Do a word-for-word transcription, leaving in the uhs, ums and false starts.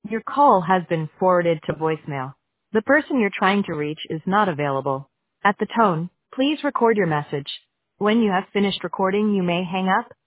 Your call has been forwarded to voicemail. The person you're trying to reach is not available. At the tone, please record your message. When you have finished recording, you may hang up.